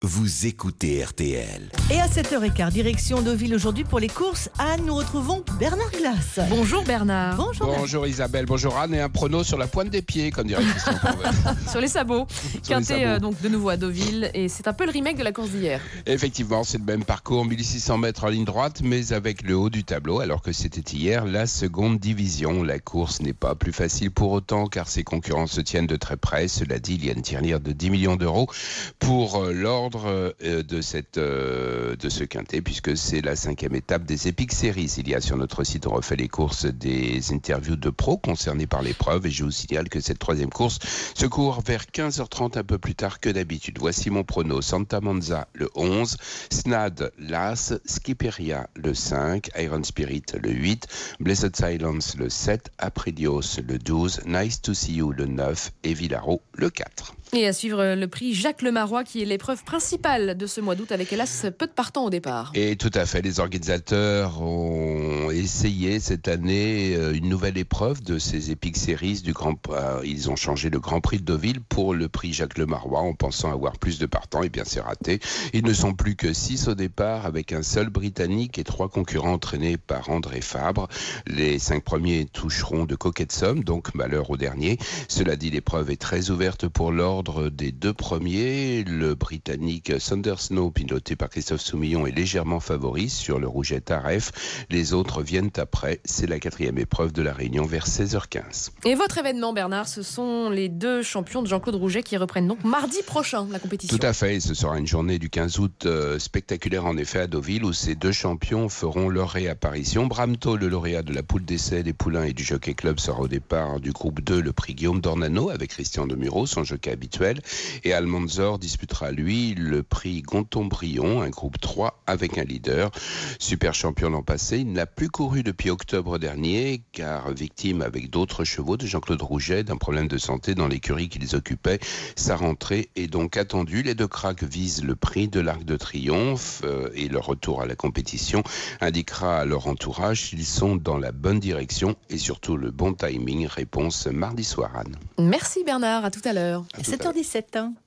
Vous écoutez RTL. Et à 7h15, direction Deauville aujourd'hui pour les courses. Anne, nous retrouvons Bernard Glass. Bonjour Bernard. Bonjour. Bernard. Bonjour Isabelle, bonjour Anne, et un prono sur la pointe des pieds, comme dirait Christian Courbet. Sur les sabots. Sur les Quintet sabots. donc de nouveau à Deauville, et c'est un peu le remake de la course d'hier. Effectivement, c'est le même parcours, 1600 mètres en ligne droite, mais avec le haut du tableau, alors que c'était hier la seconde division. La course n'est pas plus facile pour autant, car ses concurrents se tiennent de très près. Cela dit, il y a une tirelire de 10 millions d'euros pour l'ordre de ce quintet, puisque c'est la 5e étape des Epic Series. Il y a sur notre site, on refait les courses, des interviews de pros concernés par l'épreuve, et je vous signale que cette 3e course se court vers 15h30, un peu plus tard que d'habitude. Voici mon prono: Santa Monza le 11, Snad l'As, Skipperia le 5, Iron Spirit le 8, Blessed Silence le 7, Apridios le 12, Nice to See You le 9 et Villaro le 4. Et à suivre le prix Jacques Lemarois, qui est l'épreuve principale de ce mois d'août, avec hélas peu de partants au départ. Et tout à fait, les organisateurs ont essayé cette année une nouvelle épreuve de ces Epic Series du ils ont changé le Grand Prix de Deauville pour le prix Jacques Lemarois en pensant avoir plus de partants. Et bien c'est raté. Ils ne sont plus que 6 au départ, avec un seul Britannique et 3 concurrents entraînés par André Fabre. Les 5 premiers toucheront de coquettes sommes, donc malheur au dernier. Cela dit, l'épreuve est très ouverte pour l'ordre des 2 premiers. Le Britannique Thunder Snow, piloté par Christophe Soumillon, est légèrement favori sur le Rouget Aref. Les autres viennent après. C'est la 4e épreuve de la Réunion vers 16h15. Et votre événement, Bernard, ce sont les 2 champions de Jean-Claude Rouget qui reprennent donc mardi prochain la compétition. Tout à fait. Ce sera une journée du 15 août spectaculaire en effet à Deauville, où ces 2 champions feront leur réapparition. Bramto, le lauréat de la poule d'essai des poulains et du Jockey Club, sera au départ du groupe 2, le prix Guillaume d'Ornano, avec Christian Demuro, son jockey habituel. Et Almanzor disputera, lui, le prix Gonton-Brion, un groupe 3 avec un leader. Super champion l'an passé, il n'a plus couru depuis octobre dernier, car victime avec d'autres chevaux de Jean-Claude Rouget d'un problème de santé dans l'écurie qu'ils occupaient. Sa rentrée est donc attendue. Les 2 cracks visent le prix de l'Arc de Triomphe et leur retour à la compétition indiquera à leur entourage s'ils sont dans la bonne direction et surtout le bon timing. Réponse mardi soir, Anne. Merci Bernard, à tout à l'heure. À tout à l'heure. 7h17.